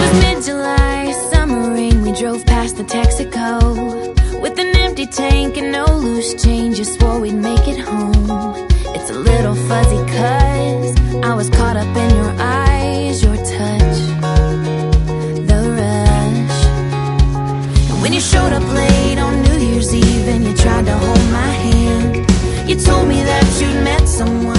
Mid-July, summer rain, we drove past the Texaco with an empty tank and no loose change. You swore we'd make it home. It's a little fuzzy 'cause I was caught up in your eyes, your touch, the rush. And when you showed up late on New Year's Eve and you tried to hold my hand, you told me that you'd met someone